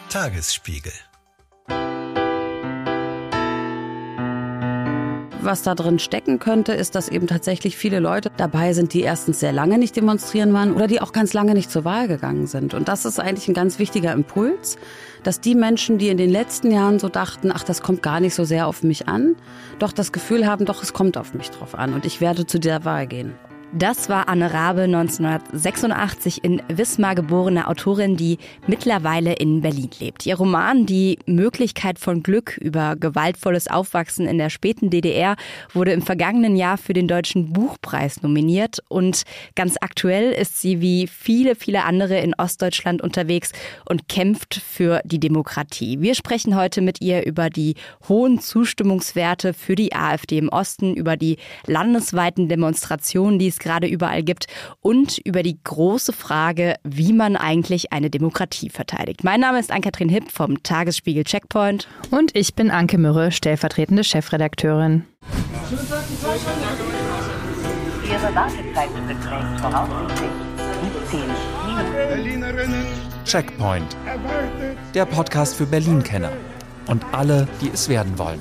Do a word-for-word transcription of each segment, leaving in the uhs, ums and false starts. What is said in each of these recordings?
Tagesspiegel. Was da drin stecken könnte, ist, dass eben tatsächlich viele Leute dabei sind, die erstens sehr lange nicht demonstrieren waren oder die auch ganz lange nicht zur Wahl gegangen sind. Und das ist eigentlich ein ganz wichtiger Impuls, dass die Menschen, die in den letzten Jahren so dachten, ach, das kommt gar nicht so sehr auf mich an, doch das Gefühl haben, doch, es kommt auf mich drauf an und ich werde zu der Wahl gehen. Das war Anne Rabe, neunzehnhundertsechsundachtzig in Wismar geborene Autorin, die mittlerweile in Berlin lebt. Ihr Roman Die Möglichkeit von Glück über gewaltvolles Aufwachsen in der späten D D R wurde im vergangenen Jahr für den Deutschen Buchpreis nominiert. Und ganz aktuell ist sie wie viele, viele andere in Ostdeutschland unterwegs und kämpft für die Demokratie. Wir sprechen heute mit ihr über die hohen Zustimmungswerte für die AfD im Osten, über die landesweiten Demonstrationen, die es gerade überall gibt und über die große Frage, wie man eigentlich eine Demokratie verteidigt. Mein Name ist Ann-Kathrin Hipp vom Tagesspiegel Checkpoint. Und ich bin Anke Mürre, stellvertretende Chefredakteurin. Ihre Wartezeit beträgt voraussichtlich siebzehn Minuten. Checkpoint. Der Podcast für Berlin-Kenner und alle, die es werden wollen.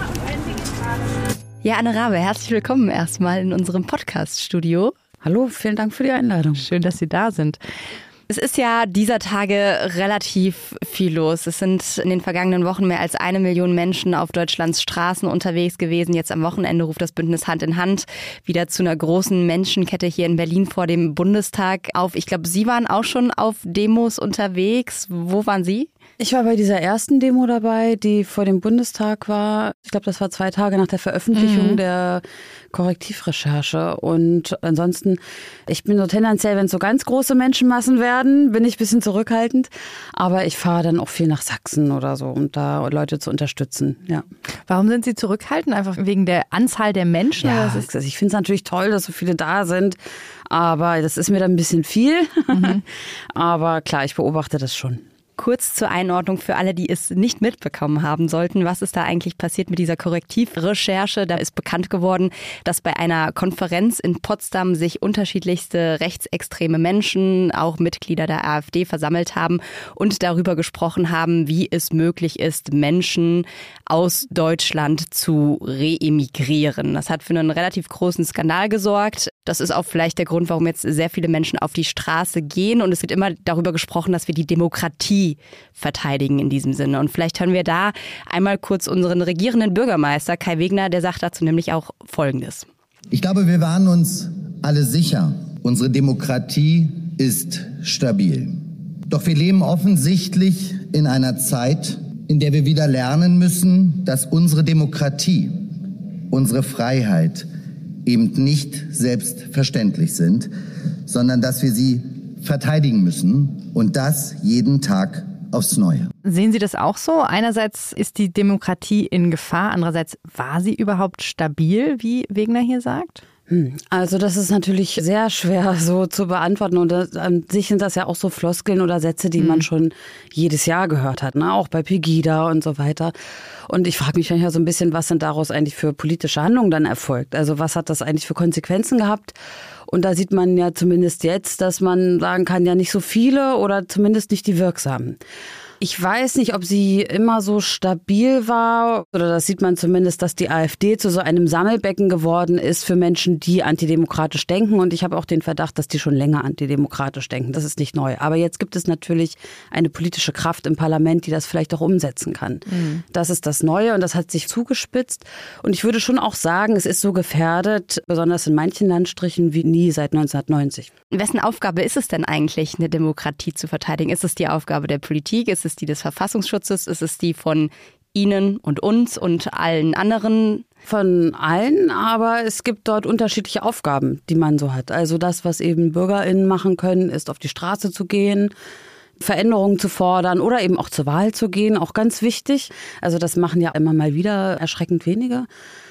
Ja, Anne Rabe, herzlich willkommen erstmal in unserem Podcast-Studio. Hallo, vielen Dank für die Einladung. Schön, dass Sie da sind. Es ist ja dieser Tage relativ viel los. Es sind in den vergangenen Wochen mehr als eine Million Menschen auf Deutschlands Straßen unterwegs gewesen. Jetzt am Wochenende ruft das Bündnis Hand in Hand wieder zu einer großen Menschenkette hier in Berlin vor dem Bundestag auf. Ich glaube, Sie waren auch schon auf Demos unterwegs. Wo waren Sie? Ich war bei dieser ersten Demo dabei, die vor dem Bundestag war. Ich glaube, das war zwei Tage nach der Veröffentlichung mhm. der Korrektivrecherche. Und ansonsten, ich bin so tendenziell, wenn es so ganz große Menschenmassen werden, bin ich ein bisschen zurückhaltend. Aber ich fahre dann auch viel nach Sachsen oder so, um da Leute zu unterstützen. Ja. Warum sind Sie zurückhaltend? Einfach wegen der Anzahl der Menschen? Ja, oder ist ich finde es natürlich toll, dass so viele da sind. Aber das ist mir dann ein bisschen viel. Mhm. Aber klar, ich beobachte das schon. Kurz zur Einordnung für alle, die es nicht mitbekommen haben sollten. Was ist da eigentlich passiert mit dieser Korrektivrecherche? Da ist bekannt geworden, dass bei einer Konferenz in Potsdam sich unterschiedlichste rechtsextreme Menschen, auch Mitglieder der AfD, versammelt haben und darüber gesprochen haben, wie es möglich ist, Menschen aus Deutschland zu reemigrieren. Das hat für einen relativ großen Skandal gesorgt. Das ist auch vielleicht der Grund, warum jetzt sehr viele Menschen auf die Straße gehen. Und es wird immer darüber gesprochen, dass wir die Demokratie verteidigen in diesem Sinne. Und vielleicht hören wir da einmal kurz unseren regierenden Bürgermeister Kai Wegner, der sagt dazu nämlich auch Folgendes. Ich glaube, wir waren uns alle sicher, unsere Demokratie ist stabil. Doch wir leben offensichtlich in einer Zeit, in der wir wieder lernen müssen, dass unsere Demokratie, unsere Freiheit eben nicht selbstverständlich sind, sondern dass wir sie verteidigen müssen und das jeden Tag aufs Neue. Sehen Sie das auch so? Einerseits ist die Demokratie in Gefahr, andererseits war sie überhaupt stabil, wie Wegner hier sagt? Also das ist natürlich sehr schwer so zu beantworten und das, an sich sind das ja auch so Floskeln oder Sätze, die mhm. man schon jedes Jahr gehört hat, ne? Auch bei Pegida und so weiter. Und ich frage mich ja so ein bisschen, was sind daraus eigentlich für politische Handlungen dann erfolgt? Also was hat das eigentlich für Konsequenzen gehabt? Und da sieht man ja zumindest jetzt, dass man sagen kann, ja nicht so viele oder zumindest nicht die wirksamen. Ich weiß nicht, ob sie immer so stabil war oder das sieht man zumindest, dass die AfD zu so einem Sammelbecken geworden ist für Menschen, die antidemokratisch denken. Und ich habe auch den Verdacht, dass die schon länger antidemokratisch denken. Das ist nicht neu. Aber jetzt gibt es natürlich eine politische Kraft im Parlament, die das vielleicht auch umsetzen kann. Mhm. Das ist das Neue und das hat sich zugespitzt. Und ich würde schon auch sagen, es ist so gefährdet, besonders in manchen Landstrichen, wie nie seit neunzehnhundertneunzig. Wessen Aufgabe ist es denn eigentlich, eine Demokratie zu verteidigen? Ist es die Aufgabe der Politik? Ist es die des Verfassungsschutzes? Ist es die von Ihnen und uns und allen anderen? Von allen, aber es gibt dort unterschiedliche Aufgaben, die man so hat. Also das, was eben BürgerInnen machen können, ist auf die Straße zu gehen, Veränderungen zu fordern oder eben auch zur Wahl zu gehen, auch ganz wichtig. Also das machen ja immer mal wieder erschreckend wenige.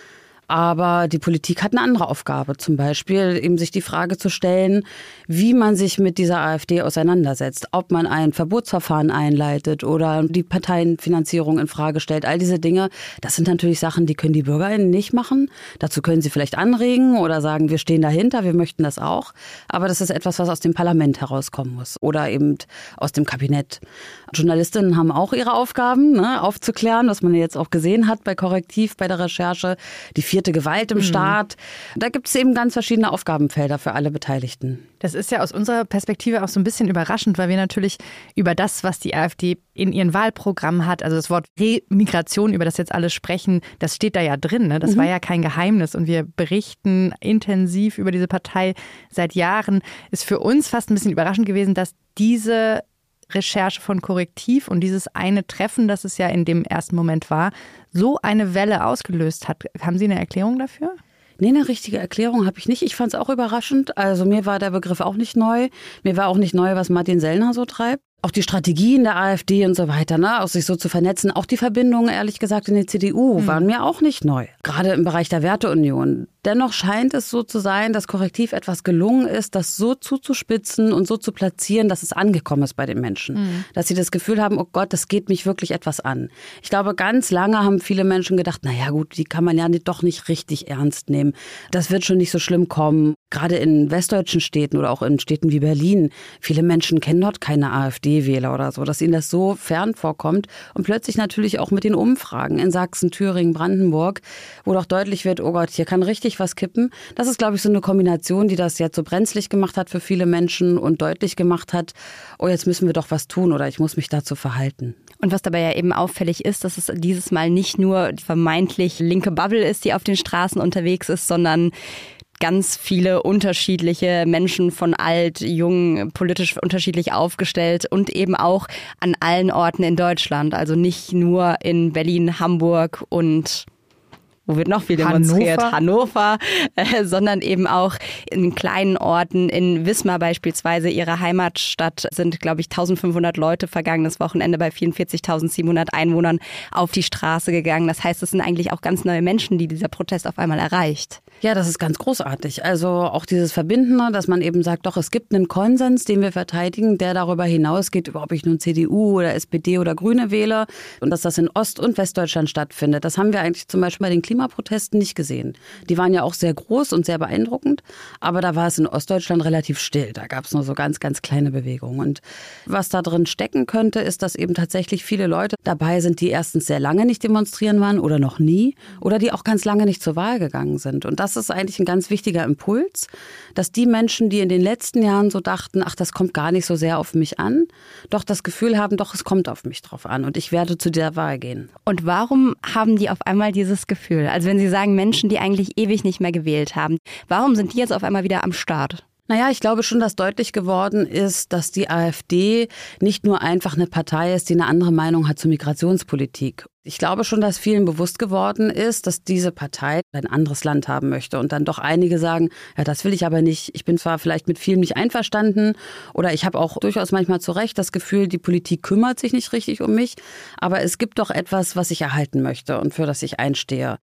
Aber die Politik hat eine andere Aufgabe, zum Beispiel eben sich die Frage zu stellen, wie man sich mit dieser AfD auseinandersetzt, ob man ein Verbotsverfahren einleitet oder die Parteienfinanzierung in Frage stellt. All diese Dinge, das sind natürlich Sachen, die können die BürgerInnen nicht machen. Dazu können sie vielleicht anregen oder sagen, wir stehen dahinter, wir möchten das auch. Aber das ist etwas, was aus dem Parlament herauskommen muss oder eben aus dem Kabinett. Journalistinnen haben auch ihre Aufgaben, ne, aufzuklären, was man jetzt auch gesehen hat bei Korrektiv, bei der Recherche. Die vierte Gewalt im mhm. Staat. Da gibt es eben ganz verschiedene Aufgabenfelder für alle Beteiligten. Das ist ja aus unserer Perspektive auch so ein bisschen überraschend, weil wir natürlich über das, was die AfD in ihrem Wahlprogramm hat, also das Wort Remigration, über das jetzt alle sprechen, das steht da ja drin. Ne? Das mhm. war ja kein Geheimnis und wir berichten intensiv über diese Partei seit Jahren. Ist für uns fast ein bisschen überraschend gewesen, dass diese Recherche von Korrektiv und dieses eine Treffen, das es ja in dem ersten Moment war, so eine Welle ausgelöst hat. Haben Sie eine Erklärung dafür? Nee, eine richtige Erklärung habe ich nicht. Ich fand es auch überraschend. Also mir war der Begriff auch nicht neu. Mir war auch nicht neu, was Martin Sellner so treibt. Auch die Strategien der AfD und so weiter, ne, auch sich so zu vernetzen. Auch die Verbindungen, ehrlich gesagt, in die C D U waren mhm. mir auch nicht neu. Gerade im Bereich der Werteunion. Dennoch scheint es so zu sein, dass Korrektiv etwas gelungen ist, das so zuzuspitzen und so zu platzieren, dass es angekommen ist bei den Menschen. Mhm. Dass sie das Gefühl haben, oh Gott, das geht mich wirklich etwas an. Ich glaube, ganz lange haben viele Menschen gedacht, na ja gut, die kann man ja nicht, doch nicht richtig ernst nehmen. Das wird schon nicht so schlimm kommen. Gerade in westdeutschen Städten oder auch in Städten wie Berlin. Viele Menschen kennen dort keine AfD-Wähler oder so, dass ihnen das so fern vorkommt. Und plötzlich natürlich auch mit den Umfragen in Sachsen, Thüringen, Brandenburg, wo doch deutlich wird, oh Gott, hier kann richtig was kippen. Das ist, glaube ich, so eine Kombination, die das jetzt so brenzlig gemacht hat für viele Menschen und deutlich gemacht hat, oh, jetzt müssen wir doch was tun oder ich muss mich dazu verhalten. Und was dabei ja eben auffällig ist, dass es dieses Mal nicht nur die vermeintlich linke Bubble ist, die auf den Straßen unterwegs ist, sondern ganz viele unterschiedliche Menschen von alt, jung, politisch unterschiedlich aufgestellt und eben auch an allen Orten in Deutschland. Also nicht nur in Berlin, Hamburg und wo wird noch viel demonstriert? Hannover, Hannover äh, sondern eben auch in kleinen Orten. In Wismar beispielsweise, ihrer Heimatstadt, sind, glaube ich, eintausendfünfhundert Leute vergangenes Wochenende bei vierundvierzigtausendsiebenhundert Einwohnern auf die Straße gegangen. Das heißt, es sind eigentlich auch ganz neue Menschen, die dieser Protest auf einmal erreicht. Ja, das ist ganz großartig. Also auch dieses Verbindende, dass man eben sagt, doch, es gibt einen Konsens, den wir verteidigen, der darüber hinausgeht, ob ich nun C D U oder S P D oder Grüne wähle und dass das in Ost- und Westdeutschland stattfindet. Das haben wir eigentlich zum Beispiel bei den Klimaprotesten nicht gesehen. Die waren ja auch sehr groß und sehr beeindruckend, aber da war es in Ostdeutschland relativ still. Da gab es nur so ganz, ganz kleine Bewegungen. Und was da drin stecken könnte, ist, dass eben tatsächlich viele Leute dabei sind, die erstens sehr lange nicht demonstrieren waren oder noch nie oder die auch ganz lange nicht zur Wahl gegangen sind. Und das ist eigentlich ein ganz wichtiger Impuls, dass die Menschen, die in den letzten Jahren so dachten, ach, das kommt gar nicht so sehr auf mich an, doch das Gefühl haben, doch, es kommt auf mich drauf an und ich werde zu der Wahl gehen. Und warum haben die auf einmal dieses Gefühl? Also wenn Sie sagen, Menschen, die eigentlich ewig nicht mehr gewählt haben, warum sind die jetzt auf einmal wieder am Start? Naja, ich glaube schon, dass deutlich geworden ist, dass die AfD nicht nur einfach eine Partei ist, die eine andere Meinung hat zur Migrationspolitik. Ich glaube schon, dass vielen bewusst geworden ist, dass diese Partei ein anderes Land haben möchte. Und dann doch einige sagen, ja, das will ich aber nicht. Ich bin zwar vielleicht mit vielem nicht einverstanden oder ich habe auch durchaus manchmal zu Recht das Gefühl, die Politik kümmert sich nicht richtig um mich. Aber es gibt doch etwas, was ich erhalten möchte und für das ich einstehe.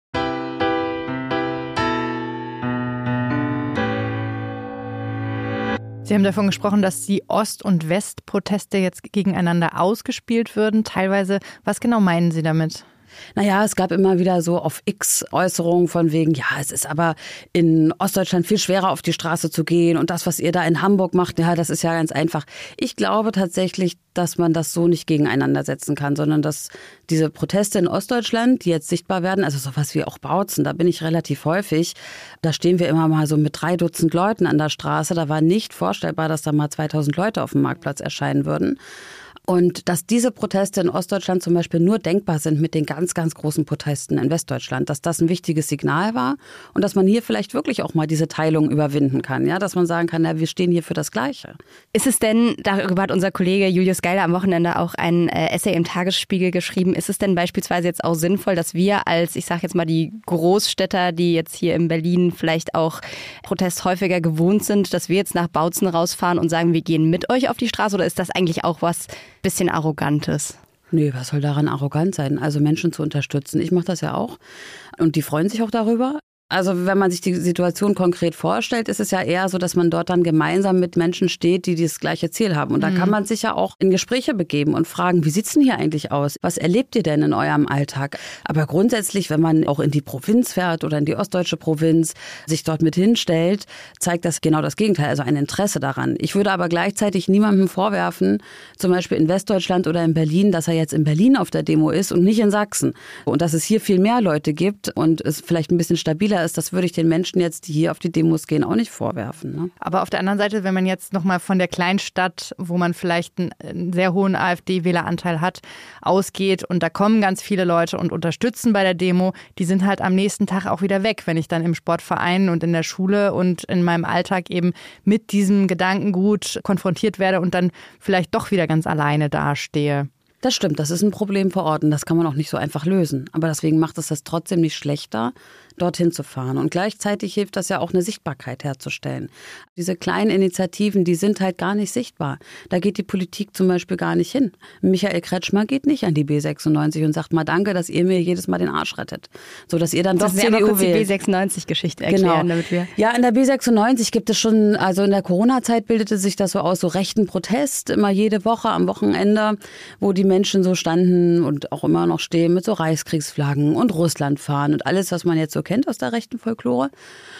Sie haben davon gesprochen, dass die Ost- und West-Proteste jetzt gegeneinander ausgespielt würden. Teilweise, was genau meinen Sie damit? Naja, es gab immer wieder so auf X Äußerungen von wegen, ja, es ist aber in Ostdeutschland viel schwerer auf die Straße zu gehen und das, was ihr da in Hamburg macht, ja, das ist ja ganz einfach. Ich glaube tatsächlich, dass man das so nicht gegeneinander setzen kann, sondern dass diese Proteste in Ostdeutschland, die jetzt sichtbar werden, also sowas wie auch Bautzen, da bin ich relativ häufig, da stehen wir immer mal so mit drei Dutzend Leuten an der Straße, da war nicht vorstellbar, dass da mal zweitausend Leute auf dem Marktplatz erscheinen würden. Und dass diese Proteste in Ostdeutschland zum Beispiel nur denkbar sind mit den ganz, ganz großen Protesten in Westdeutschland, dass das ein wichtiges Signal war und dass man hier vielleicht wirklich auch mal diese Teilung überwinden kann, ja, dass man sagen kann, ja, wir stehen hier für das Gleiche. Ist es denn, darüber hat unser Kollege Julius Geiler am Wochenende auch ein äh, Essay im Tagesspiegel geschrieben, ist es denn beispielsweise jetzt auch sinnvoll, dass wir als, ich sage jetzt mal die Großstädter, die jetzt hier in Berlin vielleicht auch Protest häufiger gewohnt sind, dass wir jetzt nach Bautzen rausfahren und sagen, wir gehen mit euch auf die Straße, oder ist das eigentlich auch was bisschen Arrogantes? Nö, was soll daran arrogant sein? Also Menschen zu unterstützen. Ich mache das ja auch und die freuen sich auch darüber. Also wenn man sich die Situation konkret vorstellt, ist es ja eher so, dass man dort dann gemeinsam mit Menschen steht, die das gleiche Ziel haben. Und da kann man sich ja auch in Gespräche begeben und fragen, wie sieht's denn hier eigentlich aus? Was erlebt ihr denn in eurem Alltag? Aber grundsätzlich, wenn man auch in die Provinz fährt oder in die ostdeutsche Provinz, sich dort mit hinstellt, zeigt das genau das Gegenteil, also ein Interesse daran. Ich würde aber gleichzeitig niemandem vorwerfen, zum Beispiel in Westdeutschland oder in Berlin, dass er jetzt in Berlin auf der Demo ist und nicht in Sachsen. Und dass es hier viel mehr Leute gibt und es vielleicht ein bisschen stabiler ist, das würde ich den Menschen jetzt, die hier auf die Demos gehen, auch nicht vorwerfen. Ne? Aber auf der anderen Seite, wenn man jetzt nochmal von der Kleinstadt, wo man vielleicht einen, einen sehr hohen AfD-Wähleranteil hat, ausgeht und da kommen ganz viele Leute und unterstützen bei der Demo, die sind halt am nächsten Tag auch wieder weg, wenn ich dann im Sportverein und in der Schule und in meinem Alltag eben mit diesem Gedankengut konfrontiert werde und dann vielleicht doch wieder ganz alleine dastehe. Das stimmt, das ist ein Problem vor Ort und das kann man auch nicht so einfach lösen. Aber deswegen macht es das trotzdem nicht schlechter, dorthin zu fahren. Und gleichzeitig hilft das ja auch, eine Sichtbarkeit herzustellen. Diese kleinen Initiativen, die sind halt gar nicht sichtbar. Da geht die Politik zum Beispiel gar nicht hin. Michael Kretschmer geht nicht an die B sechsundneunzig und sagt mal danke, dass ihr mir jedes Mal den Arsch rettet. So, dass ihr dann doch C D U wählt. Das wäre kurz die B sechsundneunzig-Geschichte erklären, genau. damit wir... Ja, in der B sechsundneunzig gibt es schon, also in der Corona-Zeit bildete sich das so aus, so rechten Protest, immer jede Woche am Wochenende, wo die Menschen so standen und auch immer noch stehen mit so Reichskriegsflaggen und Russlandfahnen und alles, was man jetzt so kennt aus der rechten Folklore.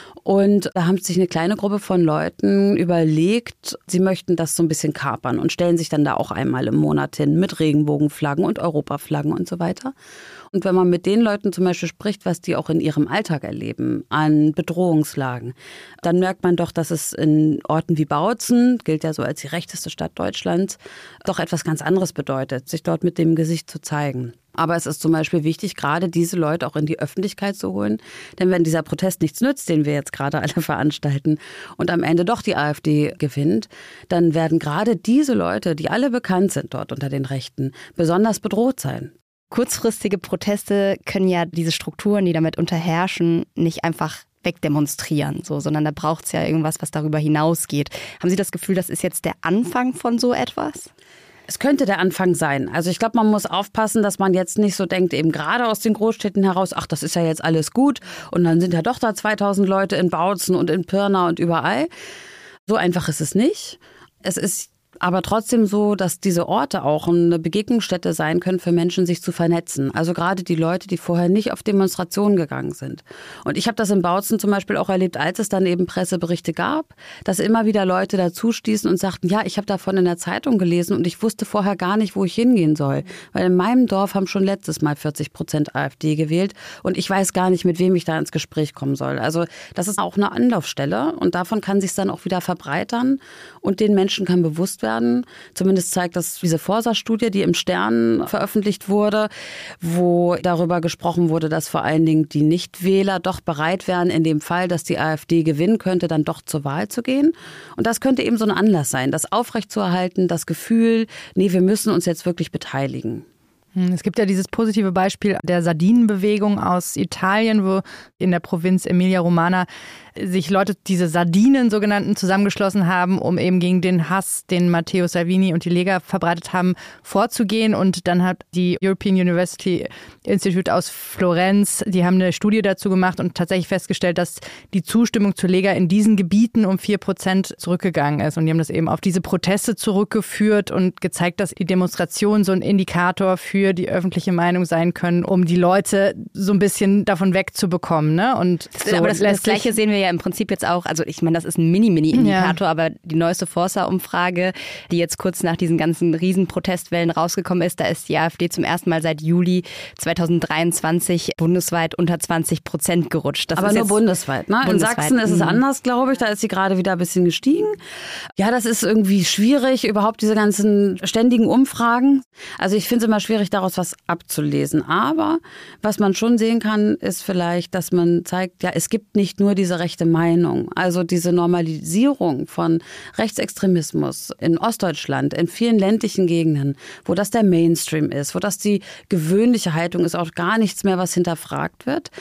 Und da haben sich eine kleine Gruppe von Leuten überlegt, sie möchten das so ein bisschen kapern und stellen sich dann da auch einmal im Monat hin mit Regenbogenflaggen und Europaflaggen und so weiter. Und wenn man mit den Leuten zum Beispiel spricht, was die auch in ihrem Alltag erleben, an Bedrohungslagen, dann merkt man doch, dass es in Orten wie Bautzen, gilt ja so als die rechteste Stadt Deutschlands, doch etwas ganz anderes bedeutet, sich dort mit dem Gesicht zu zeigen. Aber es ist zum Beispiel wichtig, gerade diese Leute auch in die Öffentlichkeit zu holen. Denn wenn dieser Protest nichts nützt, den wir jetzt gerade alle veranstalten, und am Ende doch die AfD gewinnt, dann werden gerade diese Leute, die alle bekannt sind dort unter den Rechten, besonders bedroht sein. Kurzfristige Proteste können ja diese Strukturen, die damit unterherrschen, nicht einfach wegdemonstrieren, so, sondern da braucht es ja irgendwas, was darüber hinausgeht. Haben Sie das Gefühl, das ist jetzt der Anfang von so etwas? Es könnte der Anfang sein. Also ich glaube, man muss aufpassen, dass man jetzt nicht so denkt, eben gerade aus den Großstädten heraus, ach, das ist ja jetzt alles gut und dann sind ja doch da zweitausend Leute in Bautzen und in Pirna und überall. So einfach ist es nicht. Es ist aber trotzdem so, dass diese Orte auch eine Begegnungsstätte sein können für Menschen, sich zu vernetzen. Also gerade die Leute, die vorher nicht auf Demonstrationen gegangen sind. Und ich habe das in Bautzen zum Beispiel auch erlebt, als es dann eben Presseberichte gab, dass immer wieder Leute dazu stießen und sagten, ja, ich habe davon in der Zeitung gelesen und ich wusste vorher gar nicht, wo ich hingehen soll. Weil in meinem Dorf haben schon letztes Mal vierzig Prozent AfD gewählt und ich weiß gar nicht, mit wem ich da ins Gespräch kommen soll. Also das ist auch eine Anlaufstelle und davon kann sich dann auch wieder verbreitern und den Menschen kann bewusst werden. Zumindest zeigt das diese Forsa-Studie, die im Stern veröffentlicht wurde, wo darüber gesprochen wurde, dass vor allen Dingen die Nichtwähler doch bereit wären, in dem Fall, dass die AfD gewinnen könnte, dann doch zur Wahl zu gehen. Und das könnte eben so ein Anlass sein, das aufrechtzuerhalten, das Gefühl, nee, wir müssen uns jetzt wirklich beteiligen. Es gibt ja dieses positive Beispiel der Sardinenbewegung aus Italien, wo in der Provinz Emilia-Romagna sich Leute, diese Sardinen sogenannten, zusammengeschlossen haben, um eben gegen den Hass, den Matteo Salvini und die Lega verbreitet haben, vorzugehen. Und dann hat die European University Institute aus Florenz, die haben eine Studie dazu gemacht und tatsächlich festgestellt, dass die Zustimmung zur Lega in diesen Gebieten um vier Prozent zurückgegangen ist. Und die haben das eben auf diese Proteste zurückgeführt und gezeigt, dass die Demonstrationen so ein Indikator für die öffentliche Meinung sein können, um die Leute so ein bisschen davon wegzubekommen. Ne? Und so aber das, das Gleiche sehen wir ja im Prinzip jetzt auch, also ich meine, das ist ein Mini-Mini-Indikator, ja. Aber die neueste Forsa-Umfrage, die jetzt kurz nach diesen ganzen Riesenprotestwellen rausgekommen ist, da ist die AfD zum ersten Mal seit Juli zweitausenddreiundzwanzig bundesweit unter zwanzig Prozent gerutscht. Das aber ist nur jetzt bundesweit, ne? Bundesweit. In Sachsen ist es anders, glaube ich, da ist sie gerade wieder ein bisschen gestiegen. Ja, das ist irgendwie schwierig, überhaupt diese ganzen ständigen Umfragen. Also ich finde es immer schwierig, daraus was abzulesen. Aber was man schon sehen kann, ist vielleicht, dass man zeigt, ja, es gibt nicht nur diese rechte Meinung. Also diese Normalisierung von Rechtsextremismus in Ostdeutschland, in vielen ländlichen Gegenden, wo das der Mainstream ist, wo das die gewöhnliche Haltung ist, auch gar nichts mehr, was hinterfragt wird.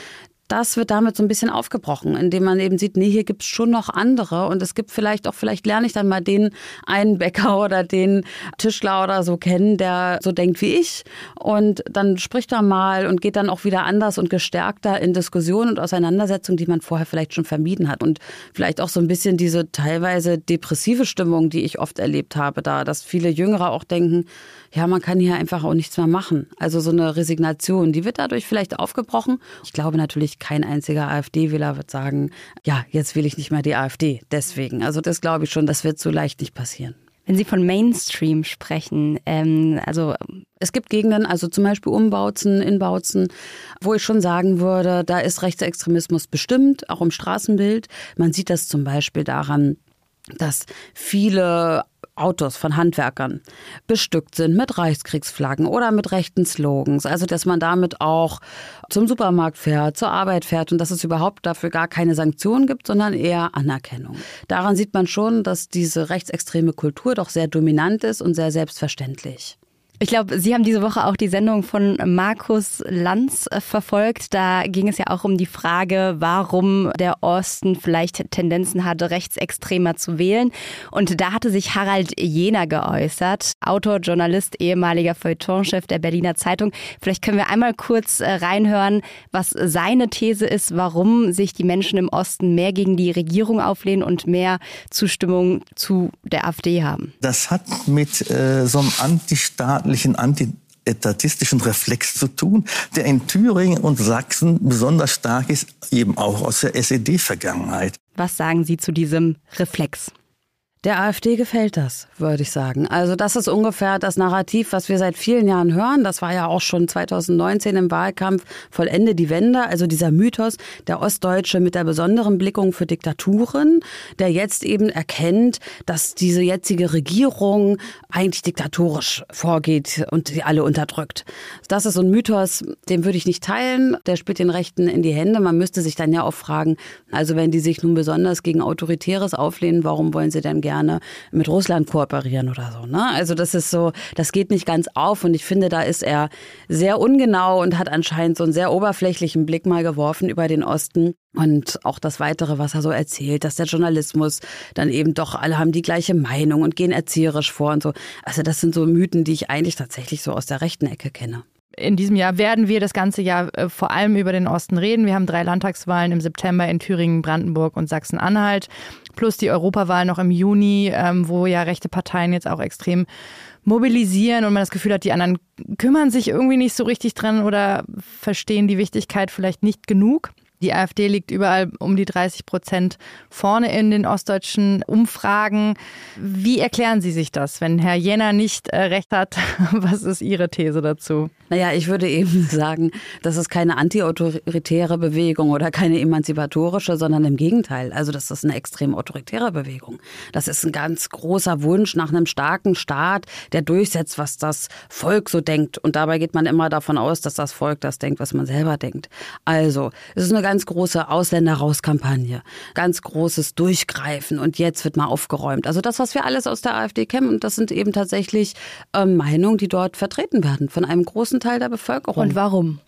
das wird damit so ein bisschen aufgebrochen, indem man eben sieht, nee, hier gibt es schon noch andere und es gibt vielleicht auch, vielleicht lerne ich dann mal den einen Bäcker oder den Tischler oder so kennen, der so denkt wie ich und dann spricht er mal und geht dann auch wieder anders und gestärkter in Diskussionen und Auseinandersetzungen, die man vorher vielleicht schon vermieden hat und vielleicht auch so ein bisschen diese teilweise depressive Stimmung, die ich oft erlebt habe da, dass viele Jüngere auch denken, ja, man kann hier einfach auch nichts mehr machen. Also so eine Resignation, die wird dadurch vielleicht aufgebrochen. Ich glaube natürlich, kein einziger AfD-Wähler wird sagen, ja, jetzt will ich nicht mehr die AfD. Deswegen, also das glaube ich schon, das wird so leicht nicht passieren. Wenn Sie von Mainstream sprechen, ähm, also es gibt Gegenden, also zum Beispiel Umbautzen, Inbautzen, wo ich schon sagen würde, da ist Rechtsextremismus bestimmt, auch im Straßenbild. Man sieht das zum Beispiel daran, dass viele Autos von Handwerkern bestückt sind mit Reichskriegsflaggen oder mit rechten Slogans. Also dass man damit auch zum Supermarkt fährt, zur Arbeit fährt und dass es überhaupt dafür gar keine Sanktionen gibt, sondern eher Anerkennung. Daran sieht man schon, dass diese rechtsextreme Kultur doch sehr dominant ist und sehr selbstverständlich. Ich glaube, Sie haben diese Woche auch die Sendung von Markus Lanz verfolgt. Da ging es ja auch um die Frage, warum der Osten vielleicht Tendenzen hatte, rechtsextremer zu wählen. Und da hatte sich Harald Jehner geäußert, Autor, Journalist, ehemaliger Feuilletonchef der Berliner Zeitung. Vielleicht können wir einmal kurz reinhören, was seine These ist, warum sich die Menschen im Osten mehr gegen die Regierung auflehnen und mehr Zustimmung zu der AfD haben. Das hat mit äh, so einem antistaatlichen antietatistischen Reflex zu tun, der in Thüringen und Sachsen besonders stark ist, eben auch aus der S E D-Vergangenheit. Was sagen Sie zu diesem Reflex? Der AfD gefällt das, würde ich sagen. Also das ist ungefähr das Narrativ, was wir seit vielen Jahren hören. Das war ja auch schon zwanzig neunzehn im Wahlkampf, vollende die Wende. Also dieser Mythos, der Ostdeutsche mit der besonderen Blickung für Diktaturen, der jetzt eben erkennt, dass diese jetzige Regierung eigentlich diktatorisch vorgeht und sie alle unterdrückt. Das ist so ein Mythos, den würde ich nicht teilen. Der spielt den Rechten in die Hände. Man müsste sich dann ja auch fragen, also wenn die sich nun besonders gegen Autoritäres auflehnen, warum wollen sie denn gerne mit Russland kooperieren oder so, ne? Also das ist so, das geht nicht ganz auf und ich finde, da ist er sehr ungenau und hat anscheinend so einen sehr oberflächlichen Blick mal geworfen über den Osten. Und auch das Weitere, was er so erzählt, dass der Journalismus dann eben doch, alle haben die gleiche Meinung und gehen erzieherisch vor und so. Also das sind so Mythen, die ich eigentlich tatsächlich so aus der rechten Ecke kenne. In diesem Jahr werden wir das ganze Jahr äh, vor allem über den Osten reden. Wir haben drei Landtagswahlen im September in Thüringen, Brandenburg und Sachsen-Anhalt. Plus die Europawahl noch im Juni, ähm, wo ja rechte Parteien jetzt auch extrem mobilisieren und man das Gefühl hat, die anderen kümmern sich irgendwie nicht so richtig dran oder verstehen die Wichtigkeit vielleicht nicht genug. Die AfD liegt überall um die dreißig Prozent vorne in den ostdeutschen Umfragen. Wie erklären Sie sich das, wenn Herr Jehner nicht äh, recht hat? Was ist Ihre These dazu? Naja, ich würde eben sagen, das ist keine antiautoritäre Bewegung oder keine emanzipatorische, sondern im Gegenteil. Also das ist eine extrem autoritäre Bewegung. Das ist ein ganz großer Wunsch nach einem starken Staat, der durchsetzt, was das Volk so denkt. Und dabei geht man immer davon aus, dass das Volk das denkt, was man selber denkt. Also es ist eine ganz große Ausländer-Raus-Kampagne, ganz großes Durchgreifen und jetzt wird mal aufgeräumt. Also das, was wir alles aus der AfD kennen, und das sind eben tatsächlich äh, Meinungen, die dort vertreten werden von einem großen Teil der Bevölkerung. Und warum?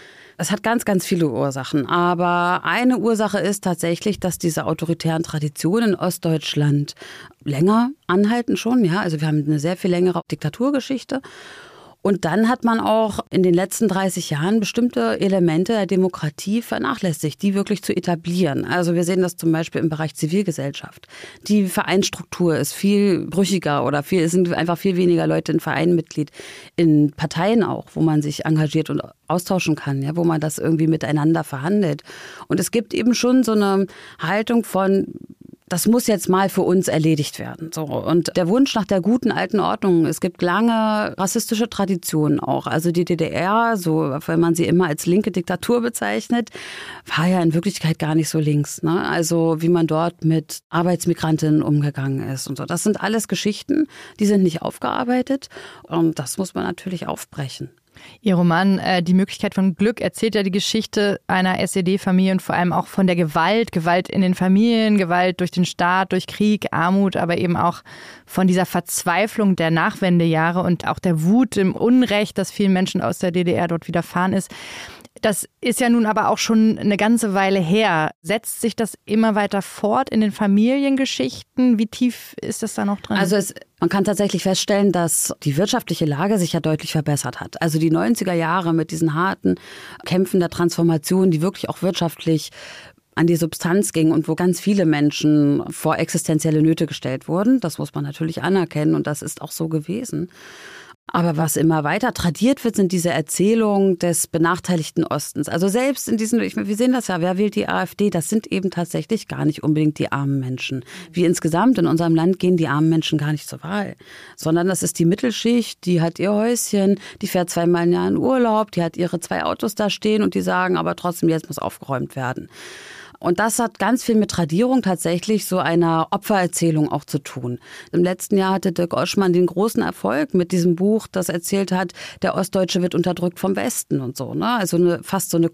Es hat ganz, ganz viele Ursachen. Aber eine Ursache ist tatsächlich, dass diese autoritären Traditionen in Ostdeutschland länger anhalten schon. Ja, also wir haben eine sehr viel längere Diktaturgeschichte. Und dann hat man auch in den letzten dreißig Jahren bestimmte Elemente der Demokratie vernachlässigt, die wirklich zu etablieren. Also wir sehen das zum Beispiel im Bereich Zivilgesellschaft. Die Vereinsstruktur ist viel brüchiger oder viel, es sind einfach viel weniger Leute in Vereinen Mitglied. In Parteien auch, wo man sich engagiert und austauschen kann, ja, wo man das irgendwie miteinander verhandelt. Und es gibt eben schon so eine Haltung von, das muss jetzt mal für uns erledigt werden. So. Und der Wunsch nach der guten alten Ordnung, es gibt lange rassistische Traditionen auch. Also die D D R, so, wenn man sie immer als linke Diktatur bezeichnet, war ja in Wirklichkeit gar nicht so links. Ne? Also wie man dort mit Arbeitsmigrantinnen umgegangen ist und so. Das sind alles Geschichten, die sind nicht aufgearbeitet. Und das muss man natürlich aufbrechen. Ihr Roman äh, Die Möglichkeit von Glück erzählt ja die Geschichte einer S E D-Familie und vor allem auch von der Gewalt, Gewalt in den Familien, Gewalt durch den Staat, durch Krieg, Armut, aber eben auch von dieser Verzweiflung der Nachwendejahre und auch der Wut im Unrecht, das vielen Menschen aus der D D R dort widerfahren ist. Das ist ja nun aber auch schon eine ganze Weile her. Setzt sich das immer weiter fort in den Familiengeschichten? Wie tief ist das da noch drin? Also es, man kann tatsächlich feststellen, dass die wirtschaftliche Lage sich ja deutlich verbessert hat. Also die neunziger Jahre mit diesen harten Kämpfen der Transformation, die wirklich auch wirtschaftlich an die Substanz ging und wo ganz viele Menschen vor existenzielle Nöte gestellt wurden. Das muss man natürlich anerkennen und das ist auch so gewesen. Aber was immer weiter tradiert wird, sind diese Erzählungen des benachteiligten Ostens. Also selbst in diesen, wir sehen das ja, wer wählt die AfD? Das sind eben tatsächlich gar nicht unbedingt die armen Menschen. Wie insgesamt in unserem Land gehen die armen Menschen gar nicht zur Wahl. Sondern das ist die Mittelschicht, die hat ihr Häuschen, die fährt zweimal im Jahr in Urlaub, die hat ihre zwei Autos da stehen und die sagen aber trotzdem, jetzt muss aufgeräumt werden. Und das hat ganz viel mit Tradierung tatsächlich so einer Opfererzählung auch zu tun. Im letzten Jahr hatte Dirk Oschmann den großen Erfolg mit diesem Buch, das erzählt hat, der Ostdeutsche wird unterdrückt vom Westen und so. Ne? Also eine, fast so eine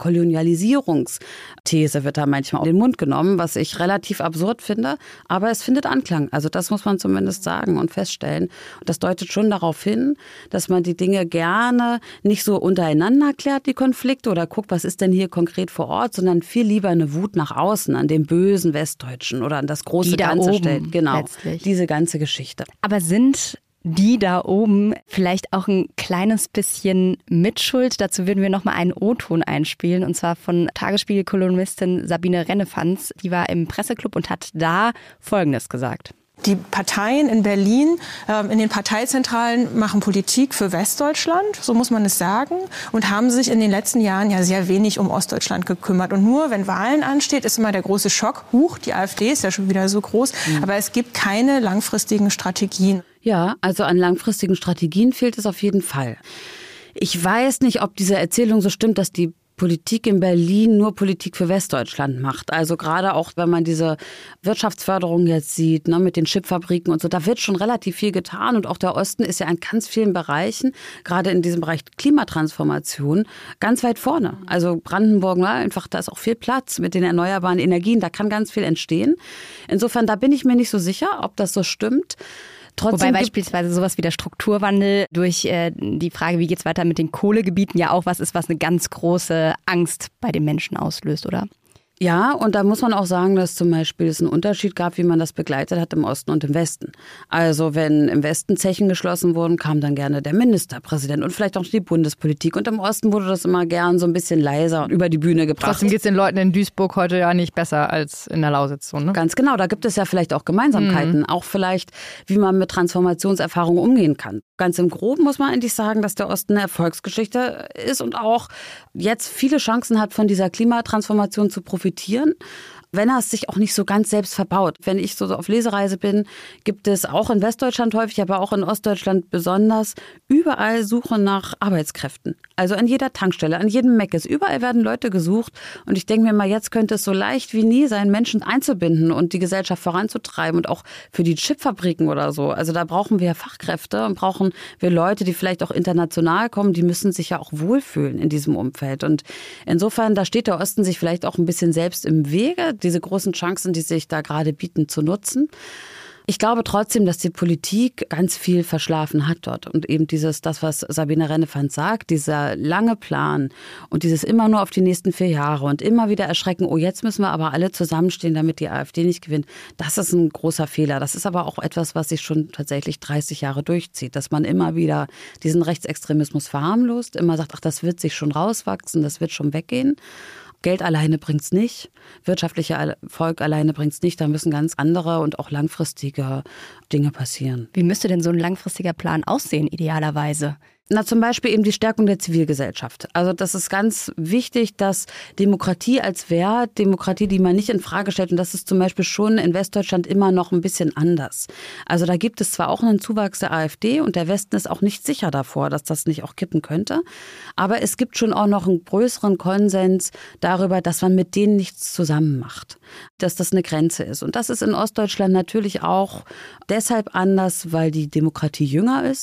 Kolonialisierungsthese wird da manchmal auf den Mund genommen, was ich relativ absurd finde. Aber es findet Anklang. Also das muss man zumindest sagen und feststellen. Und das deutet schon darauf hin, dass man die Dinge gerne nicht so untereinander klärt, die Konflikte, oder guckt, was ist denn hier konkret vor Ort, sondern viel lieber eine Wut nach außen, an dem bösen Westdeutschen oder an das große die da Ganze oben stellt. Genau, letztlich. Diese ganze Geschichte. Aber sind die da oben vielleicht auch ein kleines bisschen mitschuld? Dazu würden wir noch mal einen O-Ton einspielen, und zwar von Tagesspiegel-Kolumnistin Sabine Rennefanz. Die war im Presseclub und hat da Folgendes gesagt. Die Parteien in Berlin, äh, in den Parteizentralen machen Politik für Westdeutschland, so muss man es sagen, und haben sich in den letzten Jahren ja sehr wenig um Ostdeutschland gekümmert. Und nur wenn Wahlen ansteht, ist immer der große Schock, huch, die AfD ist ja schon wieder so groß, mhm. aber es gibt keine langfristigen Strategien. Ja, also an langfristigen Strategien fehlt es auf jeden Fall. Ich weiß nicht, ob diese Erzählung so stimmt, dass die Politik in Berlin nur Politik für Westdeutschland macht. Also gerade auch, wenn man diese Wirtschaftsförderung jetzt sieht, ne, mit den Chipfabriken und so, da wird schon relativ viel getan. Und auch der Osten ist ja in ganz vielen Bereichen, gerade in diesem Bereich Klimatransformation, ganz weit vorne. Also Brandenburg, ne, einfach, da ist auch viel Platz mit den erneuerbaren Energien, da kann ganz viel entstehen. Insofern, da bin ich mir nicht so sicher, ob das so stimmt. Trotzdem Wobei beispielsweise sowas wie der Strukturwandel durch äh, die Frage, wie geht's weiter mit den Kohlegebieten, ja auch was ist, was eine ganz große Angst bei den Menschen auslöst, oder? Ja, und da muss man auch sagen, dass zum Beispiel es einen Unterschied gab, wie man das begleitet hat im Osten und im Westen. Also wenn im Westen Zechen geschlossen wurden, kam dann gerne der Ministerpräsident und vielleicht auch die Bundespolitik. Und im Osten wurde das immer gern so ein bisschen leiser über die Bühne gebracht. Trotzdem geht es den Leuten in Duisburg heute ja nicht besser als in der Lausitz. So, ne? Ganz genau, da gibt es ja vielleicht auch Gemeinsamkeiten. Mhm. Auch vielleicht, wie man mit Transformationserfahrungen umgehen kann. Ganz im Groben muss man eigentlich sagen, dass der Osten eine Erfolgsgeschichte ist und auch jetzt viele Chancen hat, von dieser Klimatransformation zu profitieren, wenn er es sich auch nicht so ganz selbst verbaut. Wenn ich so auf Lesereise bin, gibt es auch in Westdeutschland häufig, aber auch in Ostdeutschland besonders, überall Suche nach Arbeitskräften. Also an jeder Tankstelle, an jedem Meckes, überall werden Leute gesucht. Und ich denke mir mal, jetzt könnte es so leicht wie nie sein, Menschen einzubinden und die Gesellschaft voranzutreiben und auch für die Chipfabriken oder so. Also da brauchen wir Fachkräfte und brauchen wir Leute, die vielleicht auch international kommen, die müssen sich ja auch wohlfühlen in diesem Umfeld. Und insofern, da steht der Osten sich vielleicht auch ein bisschen selbst im Wege, diese großen Chancen, die sich da gerade bieten, zu nutzen. Ich glaube trotzdem, dass die Politik ganz viel verschlafen hat dort. Und eben dieses, das, was Sabine Rennefanz sagt, dieser lange Plan und dieses immer nur auf die nächsten vier Jahre und immer wieder erschrecken, oh, jetzt müssen wir aber alle zusammenstehen, damit die AfD nicht gewinnt. Das ist ein großer Fehler. Das ist aber auch etwas, was sich schon tatsächlich dreißig Jahre durchzieht, dass man immer wieder diesen Rechtsextremismus verharmlost, immer sagt, ach, das wird sich schon rauswachsen, das wird schon weggehen. Geld alleine bringt's nicht, wirtschaftlicher Erfolg alleine bringt's nicht, da müssen ganz andere und auch langfristige Dinge passieren. Wie müsste denn so ein langfristiger Plan aussehen, idealerweise? Na, zum Beispiel eben die Stärkung der Zivilgesellschaft. Also das ist ganz wichtig, dass Demokratie als Wert, Demokratie, die man nicht in Frage stellt, und das ist zum Beispiel schon in Westdeutschland immer noch ein bisschen anders. Also da gibt es zwar auch einen Zuwachs der AfD und der Westen ist auch nicht sicher davor, dass das nicht auch kippen könnte, aber es gibt schon auch noch einen größeren Konsens darüber, dass man mit denen nichts zusammen macht, dass das eine Grenze ist. Und das ist in Ostdeutschland natürlich auch deshalb anders, weil die Demokratie jünger ist,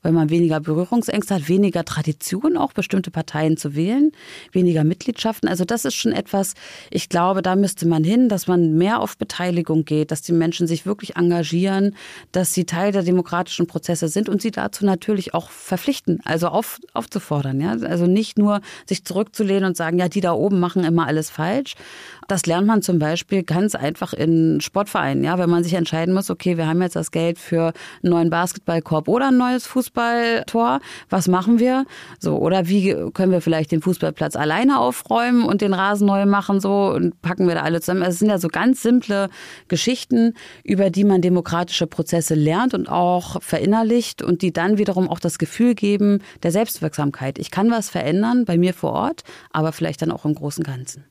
weil man weniger Berührungsängste hat, weniger Tradition auch, bestimmte Parteien zu wählen, weniger Mitgliedschaften. Also das ist schon etwas, ich glaube, da müsste man hin, dass man mehr auf Beteiligung geht, dass die Menschen sich wirklich engagieren, dass sie Teil der demokratischen Prozesse sind und sie dazu natürlich auch verpflichten, also auf, aufzufordern. Ja? Also nicht nur sich zurückzulehnen und sagen, ja, die da oben machen immer alles falsch. Das lernt man zum Beispiel ganz einfach in Sportvereinen. Ja? Wenn man sich entscheiden muss, okay, wir haben jetzt das Geld für einen neuen Basketballkorb oder ein neues Fußballtor. Was machen wir? So, oder wie können wir vielleicht den Fußballplatz alleine aufräumen und den Rasen neu machen so und packen wir da alle zusammen? Also es sind ja so ganz simple Geschichten, über die man demokratische Prozesse lernt und auch verinnerlicht und die dann wiederum auch das Gefühl geben der Selbstwirksamkeit. Ich kann was verändern bei mir vor Ort, aber vielleicht dann auch im großen Ganzen.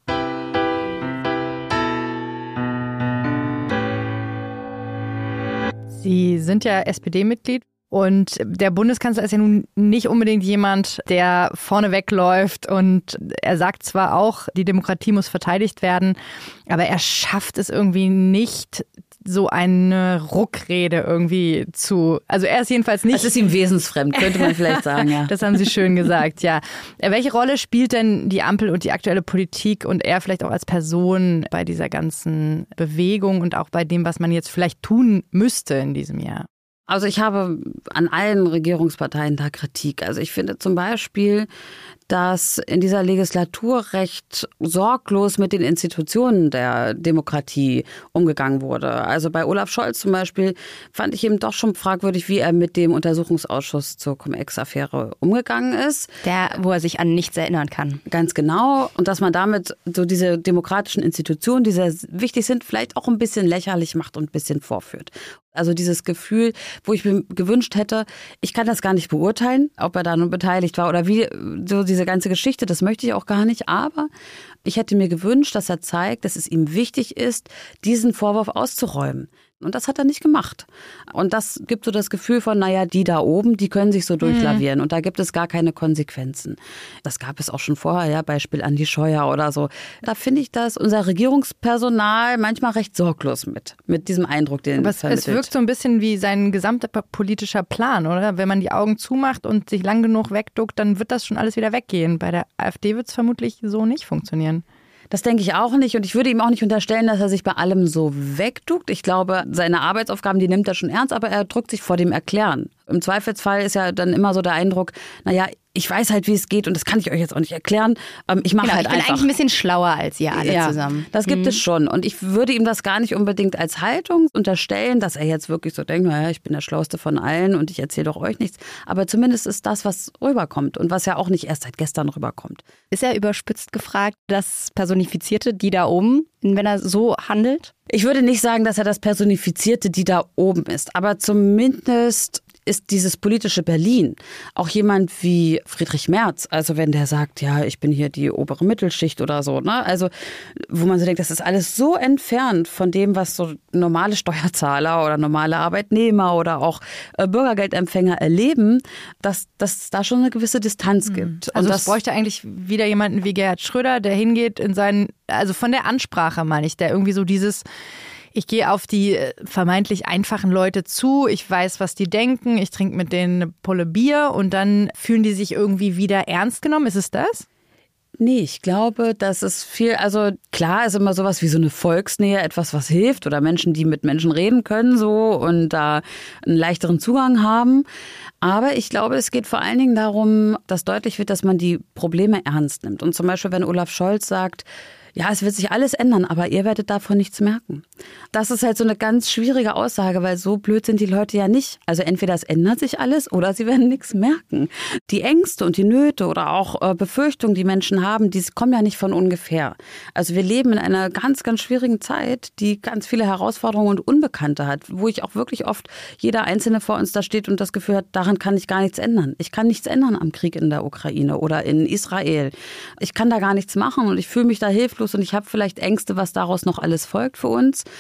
Sie sind ja S P D-Mitglied und der Bundeskanzler ist ja nun nicht unbedingt jemand, der vorne wegläuft und er sagt zwar auch, die Demokratie muss verteidigt werden, aber er schafft es irgendwie nicht, so eine Ruckrede irgendwie zu, also er ist jedenfalls nicht. Das ist ihm wesensfremd, könnte man vielleicht sagen, ja. Das haben Sie schön gesagt, ja. Welche Rolle spielt denn die Ampel und die aktuelle Politik und er vielleicht auch als Person bei dieser ganzen Bewegung und auch bei dem, was man jetzt vielleicht tun müsste in diesem Jahr? Also ich habe an allen Regierungsparteien da Kritik. Also ich finde zum Beispiel, dass in dieser Legislatur recht sorglos mit den Institutionen der Demokratie umgegangen wurde. Also bei Olaf Scholz zum Beispiel fand ich eben doch schon fragwürdig, wie er mit dem Untersuchungsausschuss zur Cum-Ex-Affäre umgegangen ist. Der, wo er sich an nichts erinnern kann. Ganz genau. Und dass man damit so diese demokratischen Institutionen, die sehr wichtig sind, vielleicht auch ein bisschen lächerlich macht und ein bisschen vorführt. Also dieses Gefühl, wo ich mir gewünscht hätte, ich kann das gar nicht beurteilen, ob er da nun beteiligt war oder wie, so diese ganze Geschichte, das möchte ich auch gar nicht. Aber ich hätte mir gewünscht, dass er zeigt, dass es ihm wichtig ist, diesen Vorwurf auszuräumen. Und das hat er nicht gemacht. Und das gibt so das Gefühl von, naja, die da oben, die können sich so durchlavieren. Mhm. Und da gibt es gar keine Konsequenzen. Das gab es auch schon vorher, ja, Beispiel Andi Scheuer oder so. Da finde ich, dass unser Regierungspersonal manchmal recht sorglos mit, mit diesem Eindruck, den es vermittelt. Es wirkt so ein bisschen wie sein gesamter politischer Plan, oder? Wenn man die Augen zumacht und sich lang genug wegduckt, dann wird das schon alles wieder weggehen. Bei der AfD wird es vermutlich so nicht funktionieren. Das denke ich auch nicht und ich würde ihm auch nicht unterstellen, dass er sich bei allem so wegduckt. Ich glaube, seine Arbeitsaufgaben, die nimmt er schon ernst, aber er drückt sich vor dem Erklären. Im Zweifelsfall ist ja dann immer so der Eindruck, naja, ich weiß halt, wie es geht und das kann ich euch jetzt auch nicht erklären. Ich mache genau, halt ich bin einfach. eigentlich ein bisschen schlauer als ihr alle ja, zusammen. Das gibt mhm. es schon und ich würde ihm das gar nicht unbedingt als Haltung unterstellen, dass er jetzt wirklich so denkt, naja, ich bin der Schlauste von allen und ich erzähle doch euch nichts. Aber zumindest ist das, was rüberkommt und was ja auch nicht erst seit gestern rüberkommt. Ist er überspitzt gefragt, das Personifizierte, die da oben, wenn er so handelt? Ich würde nicht sagen, dass er das Personifizierte, die da oben ist, aber zumindest ist dieses politische Berlin auch jemand wie Friedrich Merz, also wenn der sagt, ja, ich bin hier die obere Mittelschicht oder so, ne? Also wo man so denkt, das ist alles so entfernt von dem, was so normale Steuerzahler oder normale Arbeitnehmer oder auch äh, Bürgergeldempfänger erleben, dass, dass es da schon eine gewisse Distanz gibt. Also Und es das bräuchte eigentlich wieder jemanden wie Gerhard Schröder, der hingeht in seinen, also von der Ansprache meine ich, der irgendwie so dieses, ich gehe auf die vermeintlich einfachen Leute zu, ich weiß, was die denken, ich trinke mit denen eine Pulle Bier und dann fühlen die sich irgendwie wieder ernst genommen. Ist es das? Nee, ich glaube, das ist viel, also klar ist immer sowas wie so eine Volksnähe, etwas, was hilft oder Menschen, die mit Menschen reden können so und da einen leichteren Zugang haben. Aber ich glaube, es geht vor allen Dingen darum, dass deutlich wird, dass man die Probleme ernst nimmt. Und zum Beispiel, wenn Olaf Scholz sagt, ja, es wird sich alles ändern, aber ihr werdet davon nichts merken. Das ist halt so eine ganz schwierige Aussage, weil so blöd sind die Leute ja nicht. Also entweder es ändert sich alles oder sie werden nichts merken. Die Ängste und die Nöte oder auch Befürchtungen, die Menschen haben, die kommen ja nicht von ungefähr. Also wir leben in einer ganz, ganz schwierigen Zeit, die ganz viele Herausforderungen und Unbekannte hat, wo ich auch wirklich oft jeder Einzelne vor uns da steht und das Gefühl hat, daran kann ich gar nichts ändern. Ich kann nichts ändern am Krieg in der Ukraine oder in Israel. Ich kann da gar nichts machen und ich fühle mich da hilflos und ich habe vielleicht Ängste, was daraus noch alles folgt für uns.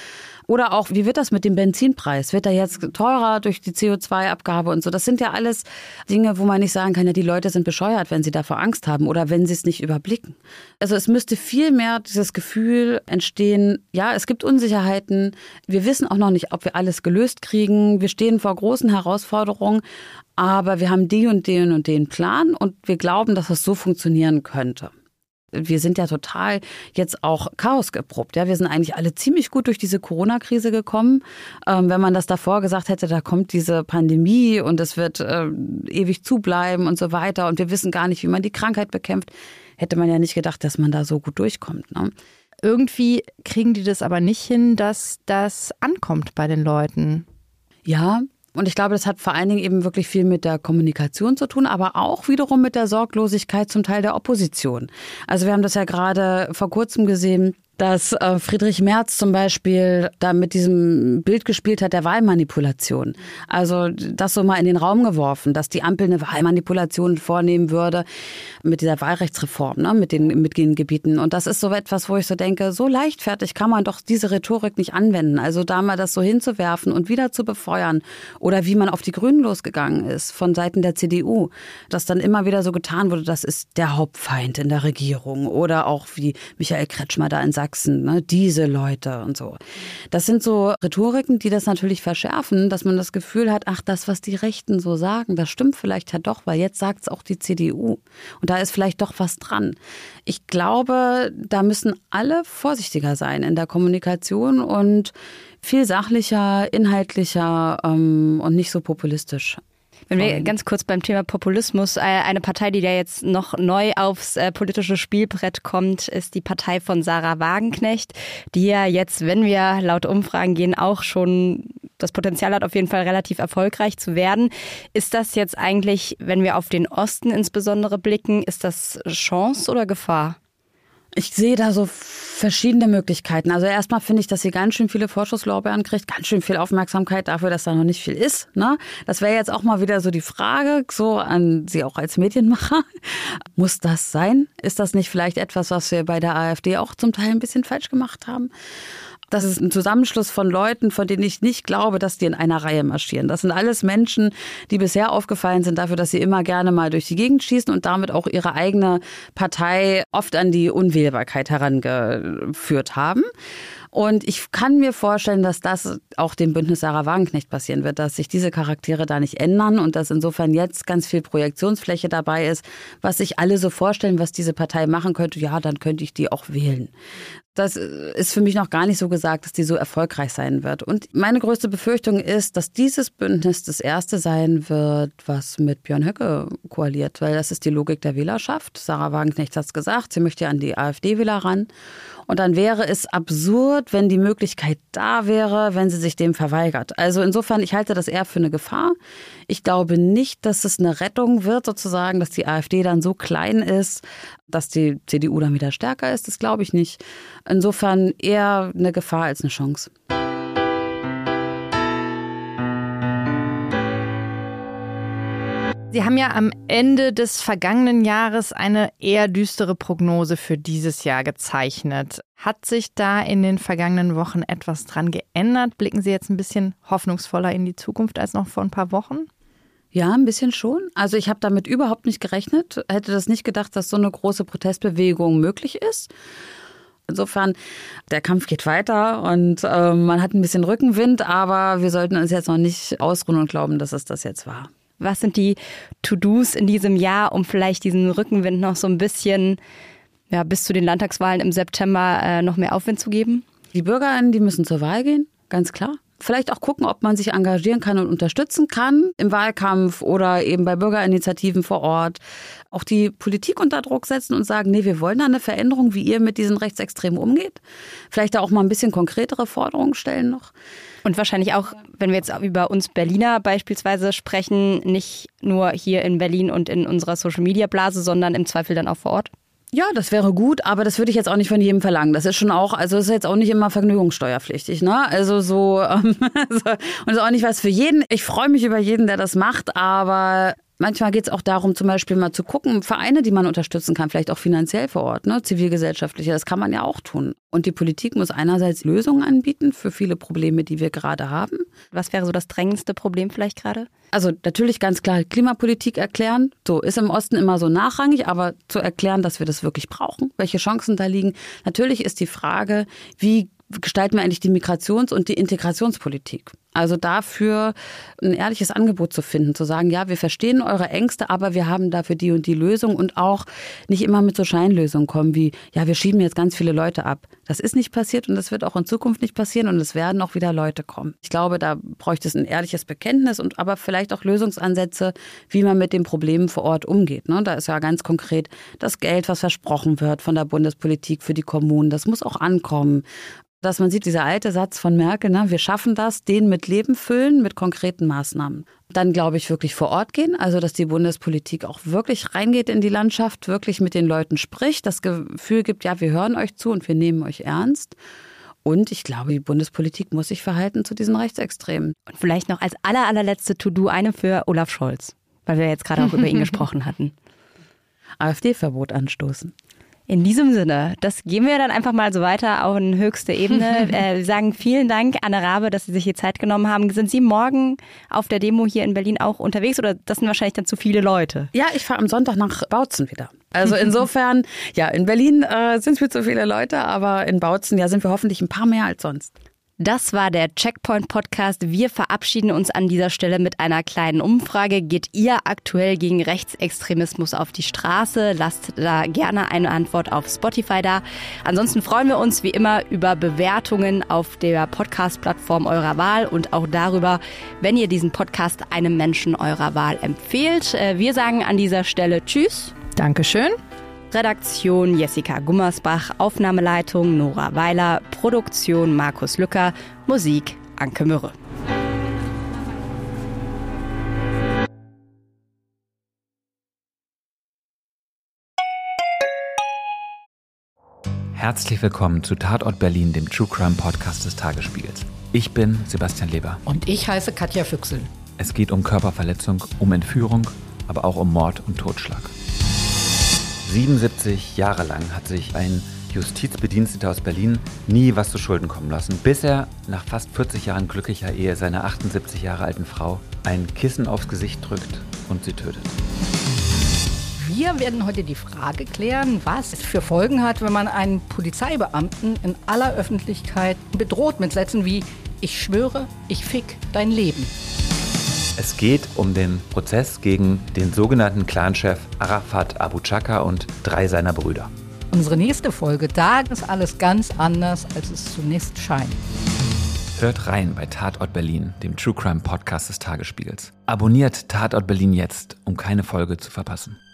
Oder auch, wie wird das mit dem Benzinpreis? Wird er jetzt teurer durch die C O zwei Abgabe und so? Das sind ja alles Dinge, wo man nicht sagen kann, ja, die Leute sind bescheuert, wenn sie davor Angst haben oder wenn sie es nicht überblicken. Also es müsste viel mehr dieses Gefühl entstehen, ja, es gibt Unsicherheiten. Wir wissen auch noch nicht, ob wir alles gelöst kriegen. Wir stehen vor großen Herausforderungen, aber wir haben den und den und den Plan und wir glauben, dass das so funktionieren könnte. Wir sind ja total jetzt auch Chaos geprobt. Ja, wir sind eigentlich alle ziemlich gut durch diese Corona-Krise gekommen. Ähm, wenn man das davor gesagt hätte, da kommt diese Pandemie und es wird äh, ewig zubleiben und so weiter und wir wissen gar nicht, wie man die Krankheit bekämpft, hätte man ja nicht gedacht, dass man da so gut durchkommt. Ne? Irgendwie kriegen die das aber nicht hin, dass das ankommt bei den Leuten. Ja. Und ich glaube, das hat vor allen Dingen eben wirklich viel mit der Kommunikation zu tun, aber auch wiederum mit der Sorglosigkeit zum Teil der Opposition. Also wir haben das ja gerade vor kurzem gesehen, dass Friedrich Merz zum Beispiel da mit diesem Bild gespielt hat der Wahlmanipulation. Also das so mal in den Raum geworfen, dass die Ampel eine Wahlmanipulation vornehmen würde mit dieser Wahlrechtsreform, ne, mit den, mit den Gebieten. Und das ist so etwas, wo ich so denke, so leichtfertig kann man doch diese Rhetorik nicht anwenden. Also da mal das so hinzuwerfen und wieder zu befeuern. Oder wie man auf die Grünen losgegangen ist von Seiten der C D U. Dass dann immer wieder so getan wurde, das ist der Hauptfeind in der Regierung. Oder auch wie Michael Kretschmer da in Sachsen. Ne, diese Leute und so. Das sind so Rhetoriken, die das natürlich verschärfen, dass man das Gefühl hat, ach, das, was die Rechten so sagen, das stimmt vielleicht ja doch, weil jetzt sagt es auch die C D U. Und da ist vielleicht doch was dran. Ich glaube, da müssen alle vorsichtiger sein in der Kommunikation und viel sachlicher, inhaltlicher ähm, und nicht so populistisch. Wenn wir ganz kurz beim Thema Populismus, eine Partei, die da jetzt noch neu aufs politische Spielbrett kommt, ist die Partei von Sarah Wagenknecht, die ja jetzt, wenn wir laut Umfragen gehen, auch schon das Potenzial hat, auf jeden Fall relativ erfolgreich zu werden. Ist das jetzt eigentlich, wenn wir auf den Osten insbesondere blicken, ist das Chance oder Gefahr? Ich sehe da so verschiedene Möglichkeiten. Also erstmal finde ich, dass sie ganz schön viele Vorschusslorbeeren kriegt, ganz schön viel Aufmerksamkeit dafür, dass da noch nicht viel ist. Ne? Das wäre jetzt auch mal wieder so die Frage, so an Sie auch als Medienmacher. Muss das sein? Ist das nicht vielleicht etwas, was wir bei der AfD auch zum Teil ein bisschen falsch gemacht haben? Das ist ein Zusammenschluss von Leuten, von denen ich nicht glaube, dass die in einer Reihe marschieren. Das sind alles Menschen, die bisher aufgefallen sind dafür, dass sie immer gerne mal durch die Gegend schießen und damit auch ihre eigene Partei oft an die Unwählbarkeit herangeführt haben. Und ich kann mir vorstellen, dass das auch dem Bündnis Sarah Wagenknecht passieren wird, dass sich diese Charaktere da nicht ändern und dass insofern jetzt ganz viel Projektionsfläche dabei ist, was sich alle so vorstellen, was diese Partei machen könnte. Ja, dann könnte ich die auch wählen. Das ist für mich noch gar nicht so gesagt, dass die so erfolgreich sein wird. Und meine größte Befürchtung ist, dass dieses Bündnis das erste sein wird, was mit Björn Höcke koaliert. Weil das ist die Logik der Wählerschaft. Sarah Wagenknecht hat es gesagt, sie möchte an die AfD-Wähler ran. Und dann wäre es absurd, wenn die Möglichkeit da wäre, wenn sie sich dem verweigert. Also insofern, ich halte das eher für eine Gefahr. Ich glaube nicht, dass es eine Rettung wird, sozusagen, dass die AfD dann so klein ist, dass die C D U dann wieder stärker ist. Das glaube ich nicht. Insofern eher eine Gefahr als eine Chance. Sie haben ja am Ende des vergangenen Jahres eine eher düstere Prognose für dieses Jahr gezeichnet. Hat sich da in den vergangenen Wochen etwas dran geändert? Blicken Sie jetzt ein bisschen hoffnungsvoller in die Zukunft als noch vor ein paar Wochen? Ja, ein bisschen schon. Also ich habe damit überhaupt nicht gerechnet. Hätte das nicht gedacht, dass so eine große Protestbewegung möglich ist. Insofern, der Kampf geht weiter und äh, man hat ein bisschen Rückenwind, aber wir sollten uns jetzt noch nicht ausruhen und glauben, dass es das jetzt war. Was sind die To-Dos in diesem Jahr, um vielleicht diesen Rückenwind noch so ein bisschen, ja, bis zu den Landtagswahlen im September äh, noch mehr Aufwind zu geben? Die BürgerInnen, die müssen zur Wahl gehen, ganz klar. Vielleicht auch gucken, ob man sich engagieren kann und unterstützen kann im Wahlkampf oder eben bei Bürgerinitiativen vor Ort. Auch die Politik unter Druck setzen und sagen, nee, wir wollen da eine Veränderung, wie ihr mit diesen Rechtsextremen umgeht. Vielleicht da auch mal ein bisschen konkretere Forderungen stellen noch. Und wahrscheinlich auch, wenn wir jetzt über uns Berliner beispielsweise sprechen, nicht nur hier in Berlin und in unserer Social-Media-Blase, sondern im Zweifel dann auch vor Ort. Ja, das wäre gut, aber das würde ich jetzt auch nicht von jedem verlangen. Das ist schon auch, also ist jetzt auch nicht immer vergnügungssteuerpflichtig, ne? Also so, ähm, so und ist auch nicht was für jeden. Ich freue mich über jeden, der das macht, aber Manchmal geht es auch darum, zum Beispiel mal zu gucken, Vereine, die man unterstützen kann, vielleicht auch finanziell vor Ort, ne? Zivilgesellschaftliche, das kann man ja auch tun. Und die Politik muss einerseits Lösungen anbieten für viele Probleme, die wir gerade haben. Was wäre so das drängendste Problem vielleicht gerade? Also natürlich ganz klar Klimapolitik erklären. So ist im Osten immer so nachrangig, aber zu erklären, dass wir das wirklich brauchen, welche Chancen da liegen. Natürlich ist die Frage, wie gestalten wir eigentlich die Migrations- und die Integrationspolitik? Also dafür ein ehrliches Angebot zu finden, zu sagen, ja, wir verstehen eure Ängste, aber wir haben dafür die und die Lösung und auch nicht immer mit so Scheinlösungen kommen wie, ja, wir schieben jetzt ganz viele Leute ab. Das ist nicht passiert und das wird auch in Zukunft nicht passieren und es werden auch wieder Leute kommen. Ich glaube, da bräuchte es ein ehrliches Bekenntnis und aber vielleicht auch Lösungsansätze, wie man mit den Problemen vor Ort umgeht. Ne? Da ist ja ganz konkret das Geld, was versprochen wird von der Bundespolitik für die Kommunen, das muss auch ankommen. Dass man sieht, dieser alte Satz von Merkel, ne, wir schaffen das, den mit Leben füllen, mit konkreten Maßnahmen. Dann, glaube ich, wirklich vor Ort gehen, also dass die Bundespolitik auch wirklich reingeht in die Landschaft, wirklich mit den Leuten spricht, das Gefühl gibt, ja, wir hören euch zu und wir nehmen euch ernst. Und ich glaube, die Bundespolitik muss sich verhalten zu diesen Rechtsextremen. Und vielleicht noch als aller, allerletzte To-Do eine für Olaf Scholz, weil wir jetzt gerade auch über ihn gesprochen hatten. AfD-Verbot anstoßen. In diesem Sinne, das gehen wir dann einfach mal so weiter auf eine höchste Ebene. äh, wir sagen vielen Dank, Anne Rabe, dass Sie sich hier Zeit genommen haben. Sind Sie morgen auf der Demo hier in Berlin auch unterwegs oder das sind wahrscheinlich dann zu viele Leute? Ja, ich fahre am Sonntag nach Bautzen wieder. Also insofern, ja, in Berlin äh, sind es mir zu viele Leute, aber in Bautzen, ja, sind wir hoffentlich ein paar mehr als sonst. Das war der Checkpoint-Podcast. Wir verabschieden uns an dieser Stelle mit einer kleinen Umfrage. Geht ihr aktuell gegen Rechtsextremismus auf die Straße? Lasst da gerne eine Antwort auf Spotify da. Ansonsten freuen wir uns wie immer über Bewertungen auf der Podcast-Plattform eurer Wahl und auch darüber, wenn ihr diesen Podcast einem Menschen eurer Wahl empfehlt. Wir sagen an dieser Stelle Tschüss. Dankeschön. Redaktion Jessica Gummersbach, Aufnahmeleitung Nora Weiler, Produktion Markus Lücker, Musik Anke Mürre. Herzlich willkommen zu Tatort Berlin, dem True Crime Podcast des Tagesspiegels. Ich bin Sebastian Leber. Und ich heiße Katja Füchsel. Es geht um Körperverletzung, um Entführung, aber auch um Mord und Totschlag. siebenundsiebzig Jahre lang hat sich ein Justizbediensteter aus Berlin nie was zu Schulden kommen lassen, bis er nach fast vierzig Jahren glücklicher Ehe seiner achtundsiebzig Jahre alten Frau ein Kissen aufs Gesicht drückt und sie tötet. Wir werden heute die Frage klären, was es für Folgen hat, wenn man einen Polizeibeamten in aller Öffentlichkeit bedroht mit Sätzen wie „Ich schwöre, ich fick dein Leben“. Es geht um den Prozess gegen den sogenannten Clanchef Arafat Abu Chaka und drei seiner Brüder. Unsere nächste Folge, da ist alles ganz anders, als es zunächst scheint. Hört rein bei Tatort Berlin, dem True Crime Podcast des Tagesspiegels. Abonniert Tatort Berlin jetzt, um keine Folge zu verpassen.